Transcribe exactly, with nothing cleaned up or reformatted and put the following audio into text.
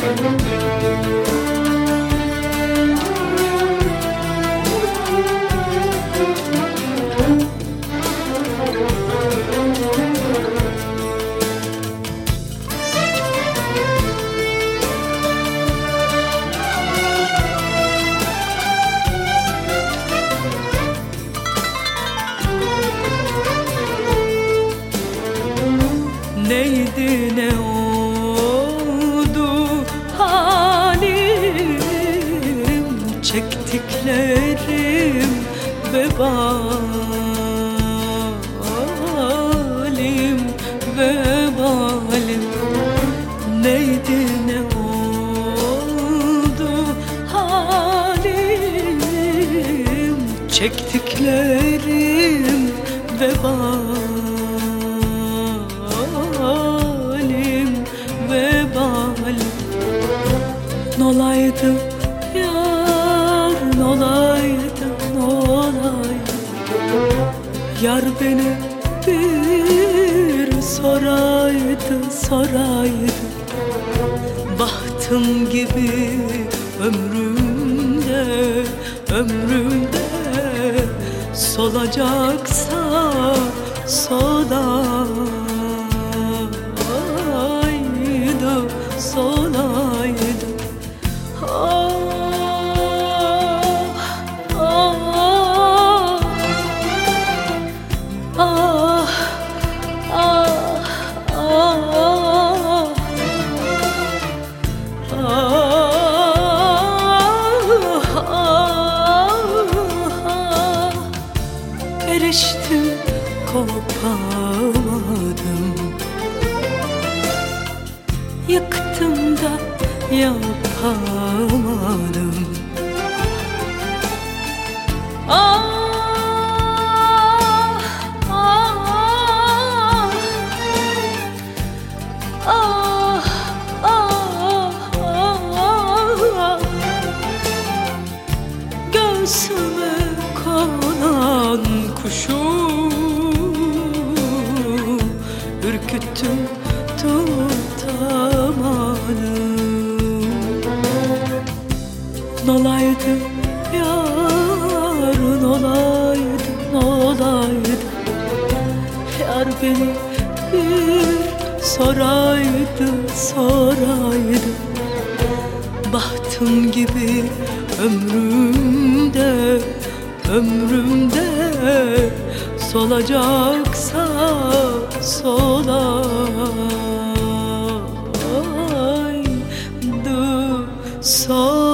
Neydi ne oldu halim, çektiklerim vebalim, vebalim. Neydi ne oldu halim, çektiklerim vebalim, vebalim. Nolaydı yar, nolaydı, nolaydı. Yar beni bir soraydı, soraydı. Bahtım gibi ömrümde, ömrümde solacaksa solaydı, solaydı. Ah, ah, ah, ah, ah, ah. Eriştim, kopamadım. Yıktım da yapamadım. Ah, ah, ah, ah, ah. Göğsüme konan kuşu ürküttüm, tutamadım. Nolaydı yar, nolaydı, nolaydı. Yar beni bir soraydı, soraydı. Bahtım gibi ömrümde, ömrümde solacaksa solaydı, solaydı.